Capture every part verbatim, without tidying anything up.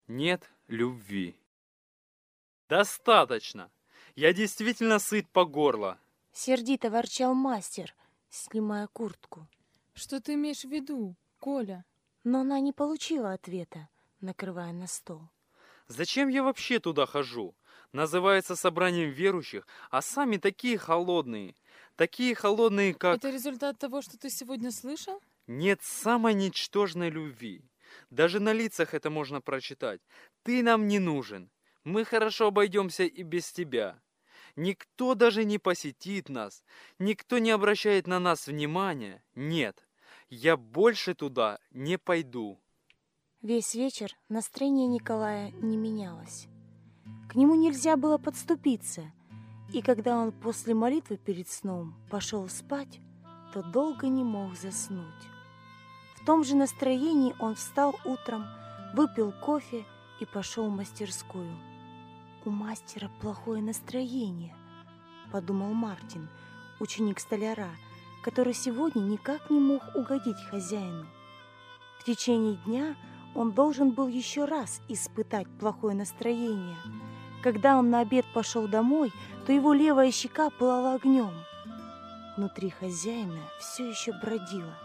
Нет любви. Достаточно. Я действительно сыт по горло. Сердито ворчал мастер, снимая куртку. Что ты имеешь в виду, Коля? Но она не получила ответа, накрывая на стол. Зачем я вообще туда хожу? Называется собранием верующих, а сами такие холодные. Такие холодные, как... Это результат того, что ты сегодня слышал? Нет самой ничтожной любви. Даже на лицах это можно прочитать. Ты нам не нужен. Мы хорошо обойдемся и без тебя. Никто даже не посетит нас. Никто не обращает на нас внимания. Нет, я больше туда не пойду. Весь вечер настроение Николая не менялось. К нему нельзя было подступиться, и когда он после молитвы перед сном пошел спать, то долго не мог заснуть. В том же настроении он встал утром, выпил кофе и пошел в мастерскую. «У мастера плохое настроение», — подумал Мартин, ученик столяра, который сегодня никак не мог угодить хозяину. В течение дня он должен был еще раз испытать плохое настроение. Когда он на обед пошел домой, то его левая щека пылала огнем. Внутри хозяина все еще бродило.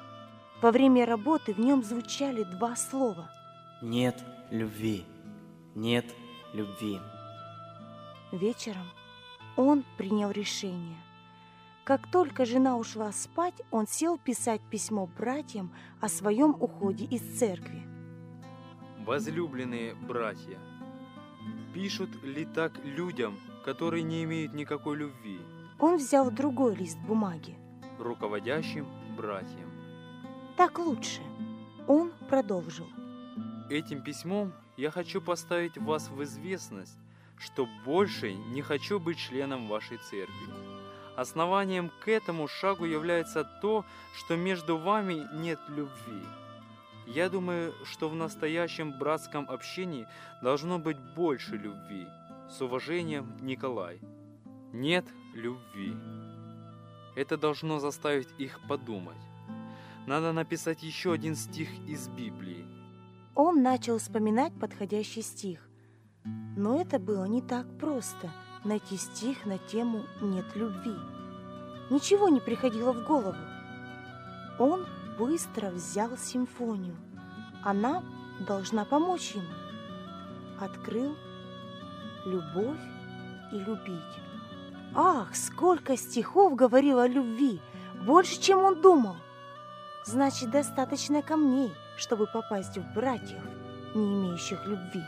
Во время работы в нем звучали два слова. Нет любви. Нет любви. Вечером он принял решение. Как только жена ушла спать, он сел писать письмо братьям о своем уходе из церкви. Возлюбленные братья, пишут ли так людям, которые не имеют никакой любви? Он взял другой лист бумаги. Руководящим братьям. Так лучше. Он продолжил. Этим письмом я хочу поставить вас в известность, что больше не хочу быть членом вашей церкви. Основанием к этому шагу является то, что между вами нет любви. Я думаю, что в настоящем братском общении должно быть больше любви. С уважением, Николай. Нет любви. Это должно заставить их подумать. Надо написать еще один стих из Библии. Он начал вспоминать подходящий стих. Но это было не так просто — найти стих на тему «нет любви». Ничего не приходило в голову. Он быстро взял симфонию. Она должна помочь ему. Открыл «Любовь и любить». Ах, сколько стихов говорило о любви! Больше, чем он думал. Значит, достаточно камней, чтобы попасть в братьев, не имеющих любви.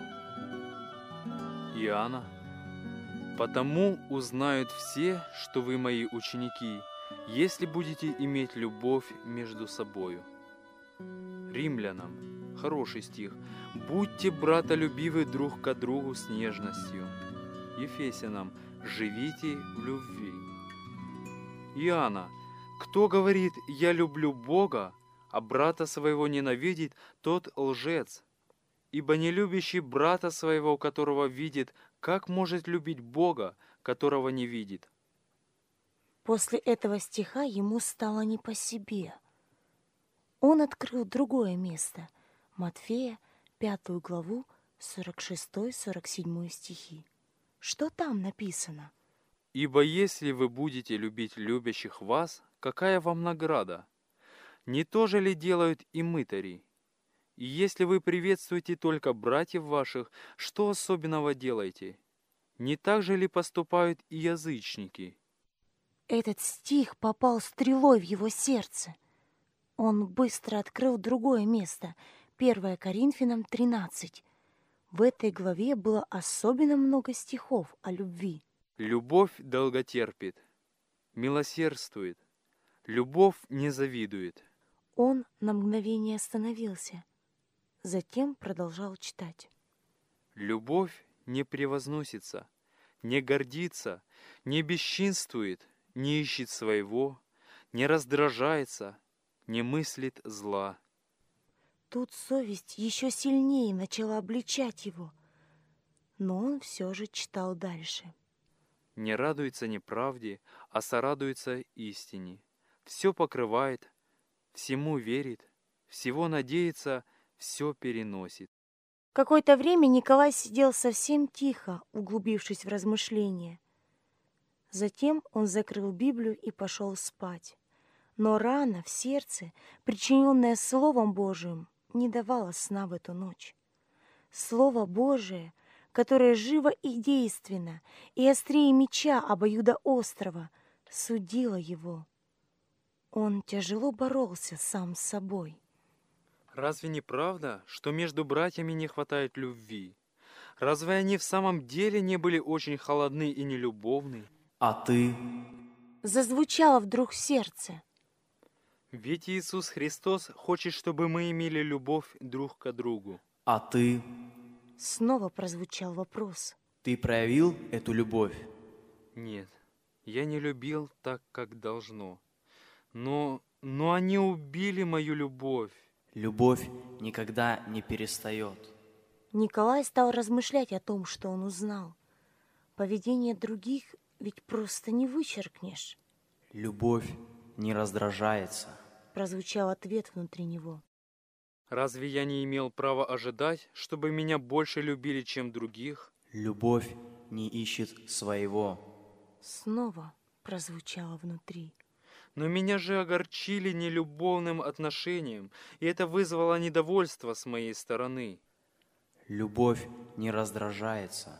Иоанна. Потому узнают все, что вы мои ученики, если будете иметь любовь между собою. Римлянам. Хороший стих. Будьте братолюбивы друг к другу с нежностью. Ефесянам. Живите в любви. Иоанна. Кто говорит «я люблю Бога», а брата своего ненавидит, тот лжец. Ибо не любящий брата своего, которого видит, как может любить Бога, которого не видит? После этого стиха ему стало не по себе. Он открыл другое место. Матфея, пятую главу, сорок шестой сорок седьмой стихи. Что там написано? «Ибо если вы будете любить любящих вас, какая вам награда? Не то же ли делают и мытари? И если вы приветствуете только братьев ваших, что особенного делаете? Не так же ли поступают и язычники?» Этот стих попал стрелой в его сердце. Он быстро открыл другое место, первое Коринфянам тринадцать. В этой главе было особенно много стихов о любви. «Любовь долготерпит, милосердствует, любовь не завидует». Он на мгновение остановился, затем продолжал читать. «Любовь не превозносится, не гордится, не бесчинствует, не ищет своего, не раздражается, не мыслит зла». Тут совесть еще сильнее начала обличать его, но он все же читал дальше. «Не радуется неправде, а сорадуется истине. Все покрывает, всему верит, всего надеется, все переносит». Какое-то время Николай сидел совсем тихо, углубившись в размышления. Затем он закрыл Библию и пошел спать. Но рана в сердце, причиненная Словом Божиим, не давала сна в эту ночь. Слово Божие, которое живо и действенно, и острее меча обоюдоострого, судило его. Он тяжело боролся сам с собой. Разве не правда, что между братьями не хватает любви? Разве они в самом деле не были очень холодны и нелюбовны? А ты? Зазвучало вдруг в сердце. Ведь Иисус Христос хочет, чтобы мы имели любовь друг к другу. А ты? Снова прозвучал вопрос. Ты проявил эту любовь? Нет, я не любил так, как должно. Но, но они убили мою любовь. Любовь никогда не перестает. Николай стал размышлять о том, что он узнал. Поведение других ведь просто не вычеркнешь. Любовь не раздражается. Прозвучал ответ внутри него. Разве я не имел права ожидать, чтобы меня больше любили, чем других? Любовь не ищет своего. Снова прозвучало внутри. Но меня же огорчили нелюбовным отношением, и это вызвало недовольство с моей стороны. Любовь не раздражается.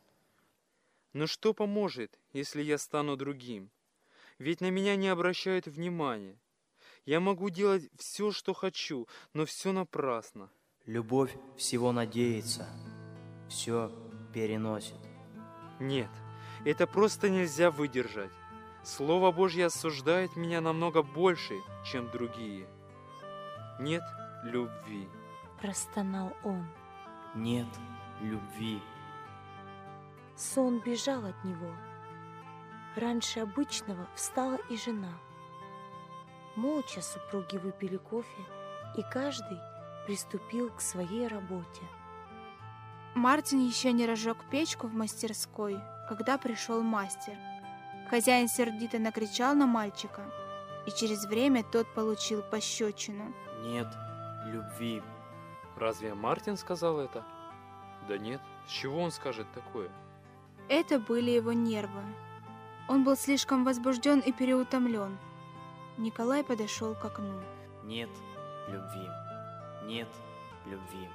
Но что поможет, если я стану другим? Ведь на меня не обращают внимания. Я могу делать все, что хочу, но все напрасно. Любовь всего надеется, все переносит. Нет, это просто нельзя выдержать. Слово Божье осуждает меня намного больше, чем другие. Нет любви. Простонал он. Нет любви. Сон бежал от него. Раньше обычного встала и жена. Молча супруги выпили кофе, и каждый приступил к своей работе. Мартин еще не разжег печку в мастерской, когда пришел мастер. Хозяин сердито накричал на мальчика, и через время тот получил пощечину. Нет любви. Разве Мартин сказал это? Да нет, с чего он скажет такое? Это были его нервы. Он был слишком возбужден и переутомлен. Николай подошел к окну. Нет любви. Нет любви.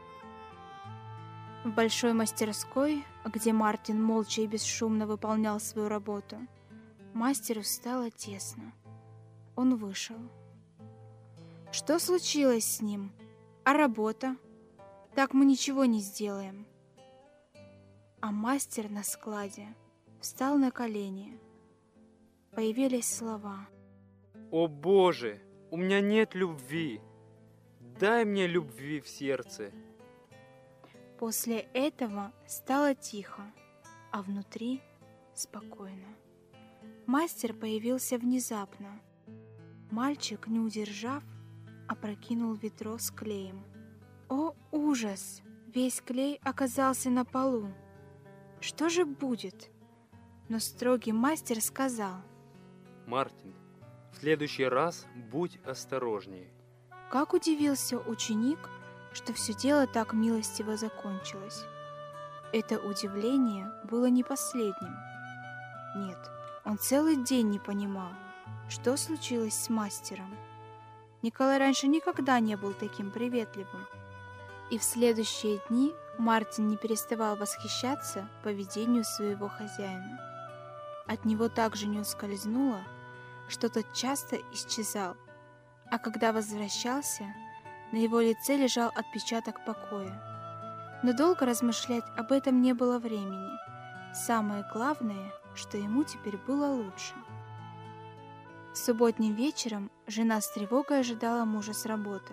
В большой мастерской, где Мартин молча и бесшумно выполнял свою работу, мастеру стало тесно. Он вышел. Что случилось с ним? А работа? Так мы ничего не сделаем. А мастер на складе встал на колени. Появились слова. О Боже, у меня нет любви. Дай мне любви в сердце. После этого стало тихо, а внутри спокойно. Мастер появился внезапно. Мальчик, не удержав, опрокинул ведро с клеем. О, ужас! Весь клей оказался на полу. Что же будет? Но строгий мастер сказал: Мартин, в следующий раз будь осторожнее. Как удивился ученик, что все дело так милостиво закончилось. Это удивление было не последним. Нет, он целый день не понимал, что случилось с мастером. Николай раньше никогда не был таким приветливым. И в следующие дни Мартин не переставал восхищаться поведению своего хозяина. От него также не ускользнуло, что тот часто исчезал, а когда возвращался, на его лице лежал отпечаток покоя. Но долго размышлять об этом не было времени. Самое главное, что ему теперь было лучше. Субботним вечером жена с тревогой ожидала мужа с работы.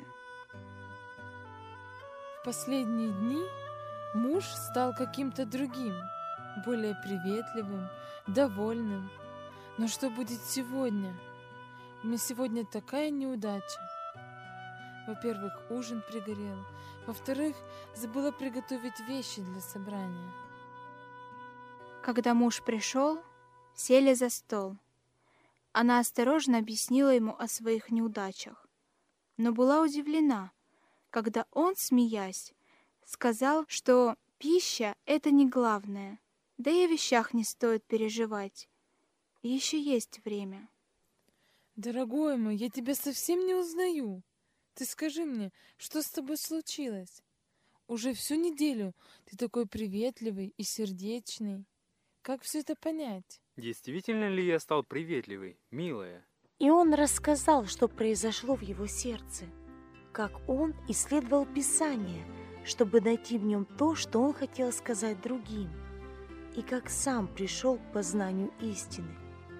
В последние дни муж стал каким-то другим, более приветливым, довольным. Но что будет сегодня? У меня сегодня такая неудача. Во-первых, ужин пригорел. Во-вторых, забыла приготовить вещи для собрания. Когда муж пришел, сели за стол. Она осторожно объяснила ему о своих неудачах, но была удивлена, когда он, смеясь, Сказал, что пища — это не главное, да и о вещах не стоит переживать. Еще есть время. Дорогой мой, я тебя совсем не узнаю. Ты скажи мне, что с тобой случилось? Уже всю неделю ты такой приветливый и сердечный. Как все это понять? Действительно ли я стал приветливый, милая? И он рассказал, что произошло в его сердце, как он исследовал Писание, чтобы найти в нем то, что он хотел сказать другим, и как сам пришел к познанию истины.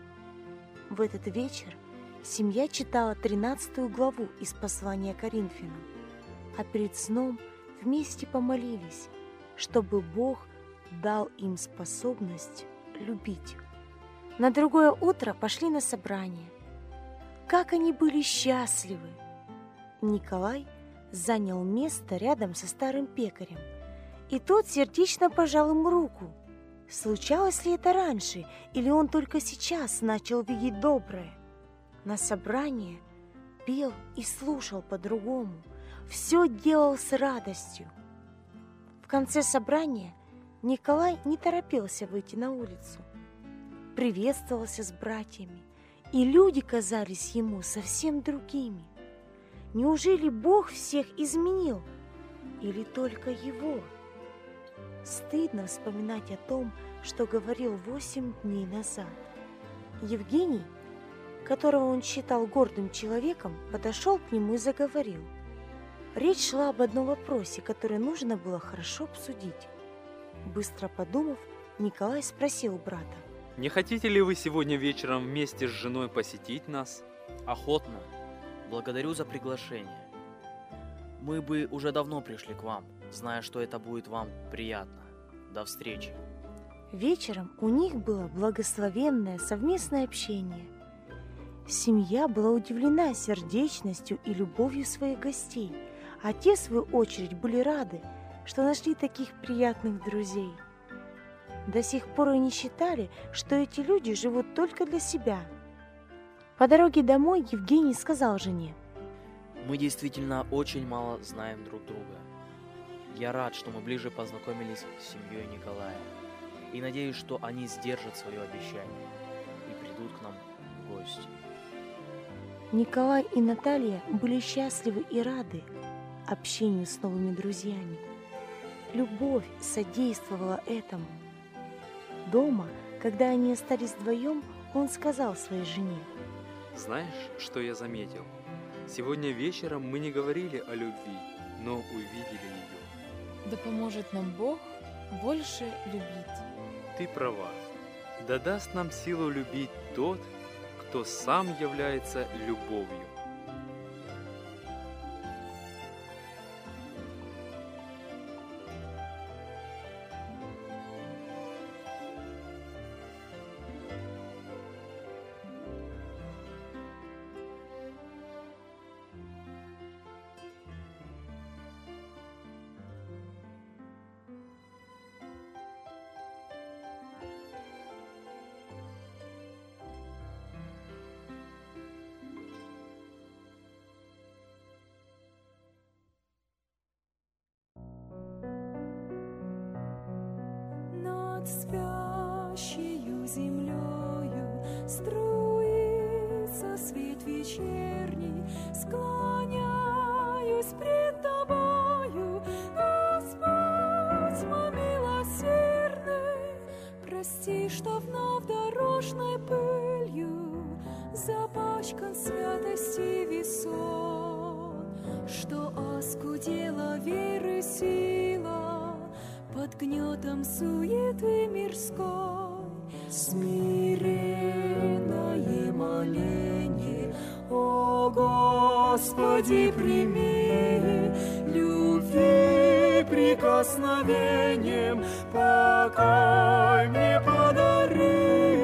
В этот вечер семья читала тринадцатую главу из послания Коринфянам, а перед сном вместе помолились, чтобы Бог дал им способность любить. На другое утро пошли на собрание. Как они были счастливы! Николай занял место рядом со старым пекарем, и тот сердечно пожал ему руку. Случалось ли это раньше, или он только сейчас начал видеть доброе? На собрание пел и слушал по-другому, все делал с радостью. В конце собрания Николай не торопился выйти на улицу, приветствовался с братьями, и люди казались ему совсем другими. Неужели Бог всех изменил, или только его? Стыдно вспоминать о том, что говорил восемь дней назад. Евгений, которого он считал гордым человеком, подошел к нему и заговорил. Речь шла об одном вопросе, который нужно было хорошо обсудить. Быстро подумав, Николай спросил брата. Не хотите ли вы сегодня вечером вместе с женой посетить нас? Охотно. Благодарю за приглашение. Мы бы уже давно пришли к вам, зная, что это будет вам приятно. До встречи. Вечером у них было благословенное совместное общение. Семья была удивлена сердечностью и любовью своих гостей, а те, в свою очередь, были рады, что нашли таких приятных друзей. До сих пор они считали, что эти люди живут только для себя. По дороге домой Евгений сказал жене: Мы действительно очень мало знаем друг друга. Я рад, что мы ближе познакомились с семьей Николая. И надеюсь, что они сдержат свое обещание и придут к нам в гости. Николай и Наталья были счастливы и рады общению с новыми друзьями. Любовь содействовала этому. Дома, когда они остались вдвоем, он сказал своей жене: Знаешь, что я заметил? Сегодня вечером мы не говорили о любви, но увидели ее. Да поможет нам Бог больше любить. Ты права. Да даст нам силу любить тот, кто сам является любовью. Над спящею землею струится свет вечерний, склоняюсь пред тобою, Господь мой милосердный, прости, что вновь дорожной пылью запачкан святости весон, что оскудела веры сила под гнетом суеты мирской. Смиренное моление, о Господи, прими, любви прикосновением покой мне подари,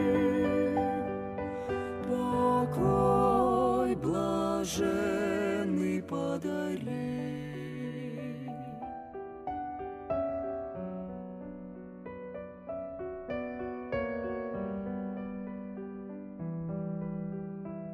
покой блаженный подари.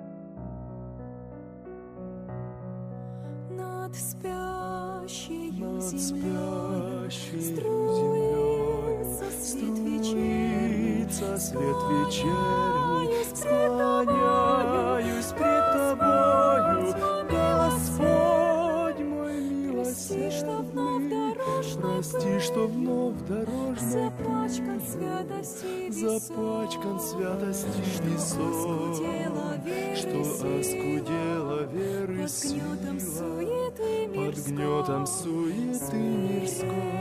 Над спящею над спящей землей струится свет вечерний, склоняюсь пред Тобою, Господь мой милосердный, прости, что вновь дорожной запачкан святости запачкан святости весов, что оскудела веры сила под гнетом суеты мирской.